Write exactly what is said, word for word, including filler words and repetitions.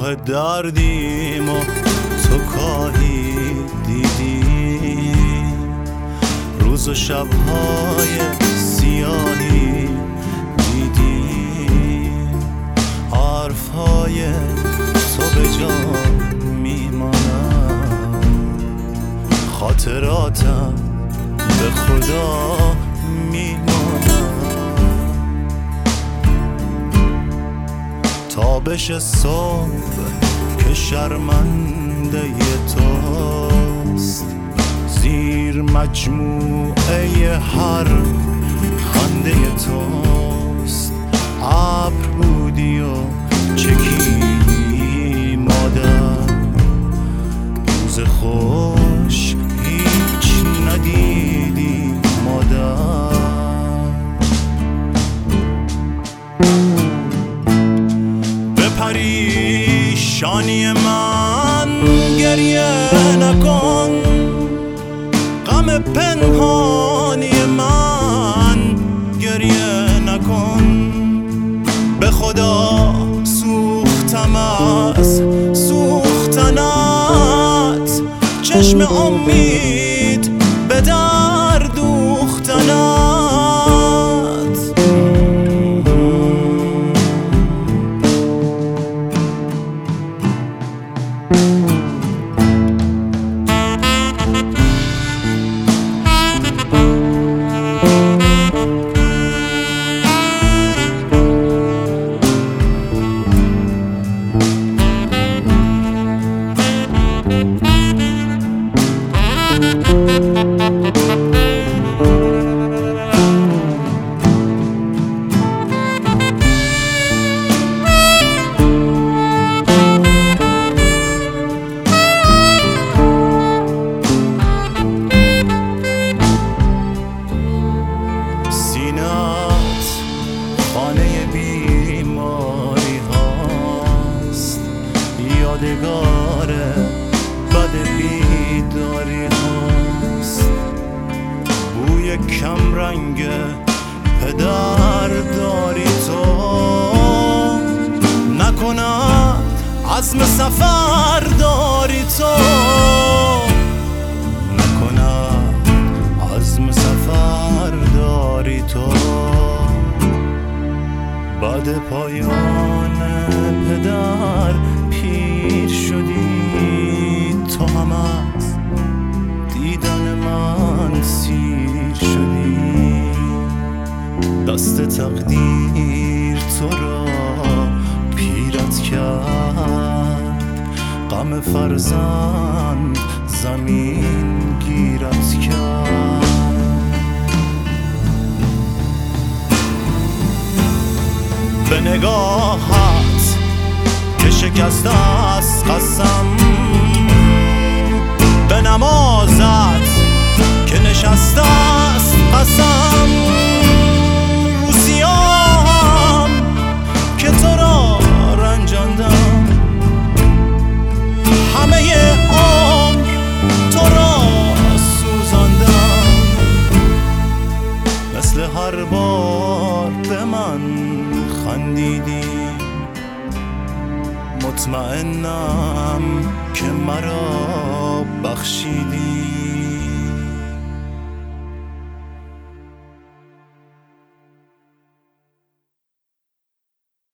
راه دردیم و تو کاهی دیدی، روز و شبهای سیاهی دیدی، حرفهای تو به جا میمانم، خاطراتم به خدا میمانم. تابش صبح که شرمنده توست، زیر مجموعه هر خنده توست. ابر بودی و چکی مادر، روز خوش هیچ ندیدی مادر. به پریشانی من گریه نکن، غم پنهانی من گریه نکن. به خدا سوختم از سوختنت، چشم امید به در دوختنت. خانه بیماری هاست، یادگار بد بیداری هاست. بوی کم رنگ پدر داری تو، نکند عزم سفر داری تو، نکند عزم سفر داری تو. بعد پایان پدر پیر شدی، تو هم از دیدن من سیر شدی. دست تقدیر تو را پیرت کرد، غم فرزند زمین گیرت کرد. به نگاهت که شکسته است قسم، به نمازت که نشسته است قسم. رو سیاهم که تو را رنجاندم، همه عمر تو را سوزاندم. مثل هر بار به من خندیدی، مطمئنم که مرا بخشیدی.